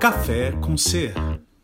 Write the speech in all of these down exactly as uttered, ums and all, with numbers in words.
Café com Ser.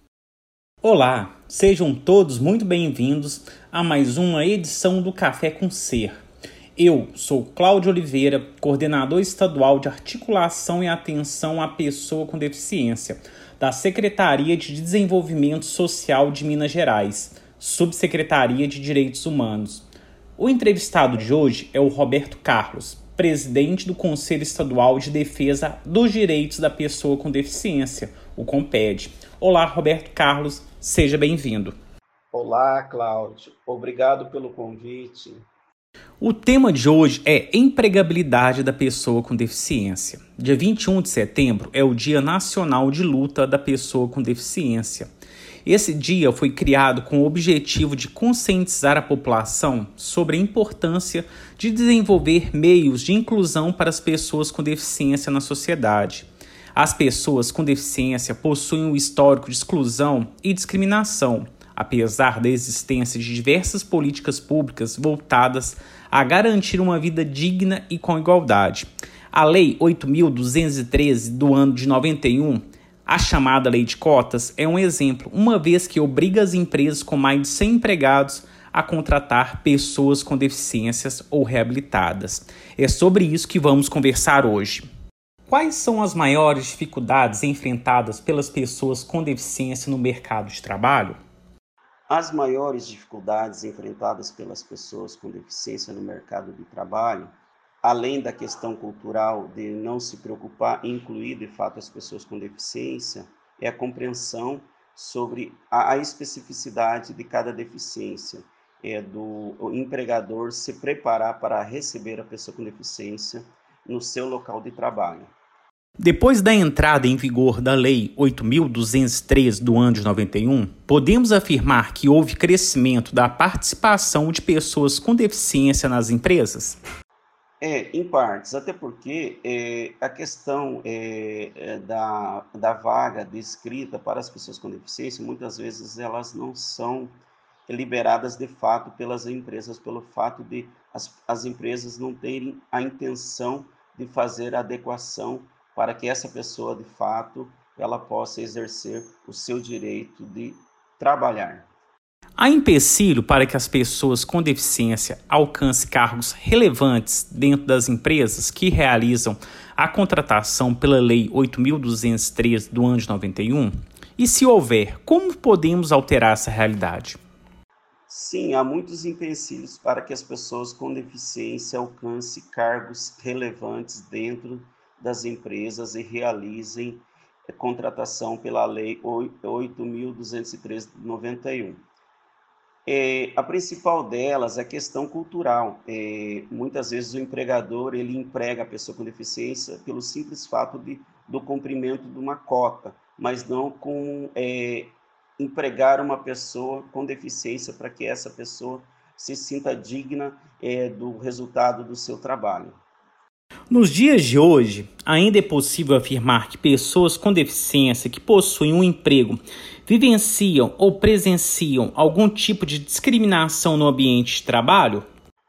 Olá, sejam todos muito bem-vindos a mais uma edição do Café com Ser. Eu sou Cláudio Oliveira, coordenador estadual de articulação e atenção à pessoa com deficiência, da Secretaria de Desenvolvimento Social de Minas Gerais, Subsecretaria de Direitos Humanos. O entrevistado de hoje é o Roberto Carlos, presidente do Conselho Estadual de Defesa dos Direitos da Pessoa com Deficiência, o CONPED. Olá, Roberto Carlos, seja bem-vindo. Olá, Cláudio. Obrigado pelo convite. O tema de hoje é empregabilidade da pessoa com deficiência. Dia vinte e um de setembro é o Dia Nacional de Luta da Pessoa com Deficiência. Esse dia foi criado com o objetivo de conscientizar a população sobre a importância de desenvolver meios de inclusão para as pessoas com deficiência na sociedade. As pessoas com deficiência possuem um histórico de exclusão e discriminação, apesar da existência de diversas políticas públicas voltadas a garantir uma vida digna e com igualdade. A Lei oito mil duzentos e treze do ano de noventa e um, a chamada Lei de Cotas, é um exemplo, uma vez que obriga as empresas com mais de cem empregados a contratar pessoas com deficiências ou reabilitadas. É sobre isso que vamos conversar hoje. Quais são as maiores dificuldades enfrentadas pelas pessoas com deficiência no mercado de trabalho? As maiores dificuldades enfrentadas pelas pessoas com deficiência no mercado de trabalho, além da questão cultural de não se preocupar em incluir de fato as pessoas com deficiência, é a compreensão sobre a, a especificidade de cada deficiência, é do o empregador se preparar para receber a pessoa com deficiência no seu local de trabalho. Depois da entrada em vigor da Lei oito mil duzentos e treze do ano de noventa e um, podemos afirmar que houve crescimento da participação de pessoas com deficiência nas empresas? É, em partes, até porque é, a questão é, é, da, da vaga descrita para as pessoas com deficiência, muitas vezes elas não são liberadas de fato pelas empresas, pelo fato de as, as empresas não terem a intenção de fazer a adequação para que essa pessoa, de fato, ela possa exercer o seu direito de trabalhar. Há empecilho para que as pessoas com deficiência alcancem cargos relevantes dentro das empresas que realizam a contratação pela Lei oito mil duzentos e treze do ano de noventa e um? E se houver, como podemos alterar essa realidade? Sim, há muitos empecilhos para que as pessoas com deficiência alcancem cargos relevantes dentro das empresas e realizem a contratação pela Lei oito mil duzentos e treze de noventa e um. É, a principal delas é a questão cultural. É, muitas vezes o empregador ele emprega a pessoa com deficiência pelo simples fato de, do cumprimento de uma cota, mas não com é, empregar uma pessoa com deficiência para que essa pessoa se sinta digna é, do resultado do seu trabalho. Nos dias de hoje, ainda é possível afirmar que pessoas com deficiência que possuem um emprego vivenciam ou presenciam algum tipo de discriminação no ambiente de trabalho?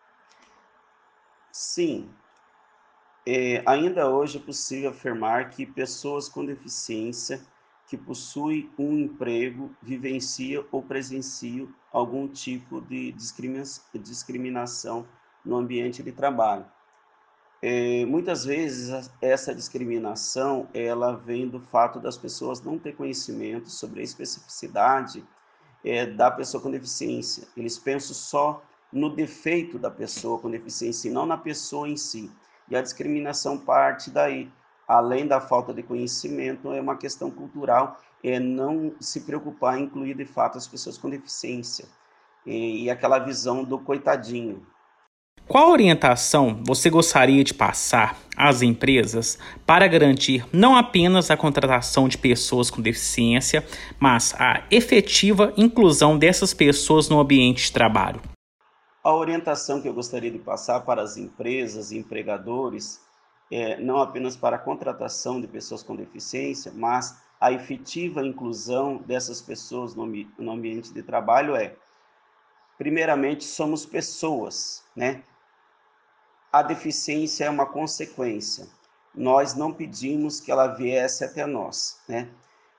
Sim, é, ainda hoje é possível afirmar que pessoas com deficiência que possuem um emprego vivenciam ou presenciam algum tipo de discrimina- discriminação no ambiente de trabalho. É, muitas vezes essa discriminação ela vem do fato das pessoas não ter conhecimento sobre a especificidade é, da pessoa com deficiência. Eles pensam só no defeito da pessoa com deficiência e não na pessoa em si. E a discriminação parte daí. Além da falta de conhecimento, é uma questão cultural, é não se preocupar em incluir de fato as pessoas com deficiência. E, e aquela visão do coitadinho. Qual orientação você gostaria de passar às empresas para garantir não apenas a contratação de pessoas com deficiência, mas a efetiva inclusão dessas pessoas no ambiente de trabalho? A orientação que eu gostaria de passar para as empresas e empregadores é não apenas para a contratação de pessoas com deficiência, mas a efetiva inclusão dessas pessoas no, no ambiente de trabalho é, primeiramente, somos pessoas, né? A deficiência é uma consequência. Nós não pedimos que ela viesse até nós, né?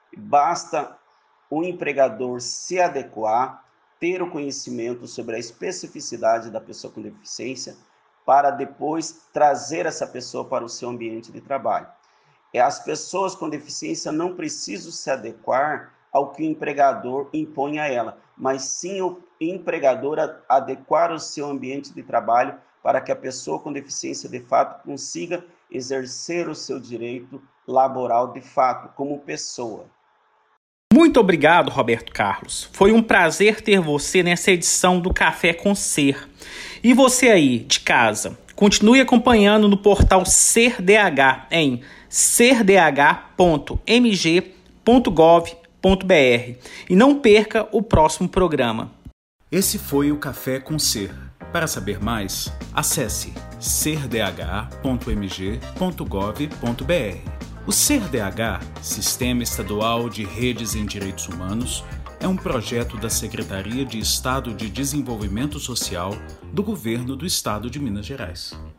Basta o empregador se adequar, ter o conhecimento sobre a especificidade da pessoa com deficiência, para depois trazer essa pessoa para o seu ambiente de trabalho. As pessoas com deficiência não precisam se adequar ao que o empregador impõe a ela, mas sim o empregador adequar o seu ambiente de trabalho para que a pessoa com deficiência de fato consiga exercer o seu direito laboral de fato, como pessoa. Muito obrigado, Roberto Carlos. Foi um prazer ter você nessa edição do Café com Ser. E você aí, de casa, continue acompanhando no portal Ser D H em ser d h ponto m g ponto gov ponto b r e não perca o próximo programa. Esse foi o Café com Ser. Para saber mais, acesse ser d h ponto m g ponto gov ponto b r. O Ser D H, Sistema Estadual de Redes em Direitos Humanos, é um projeto da Secretaria de Estado de Desenvolvimento Social do Governo do Estado de Minas Gerais.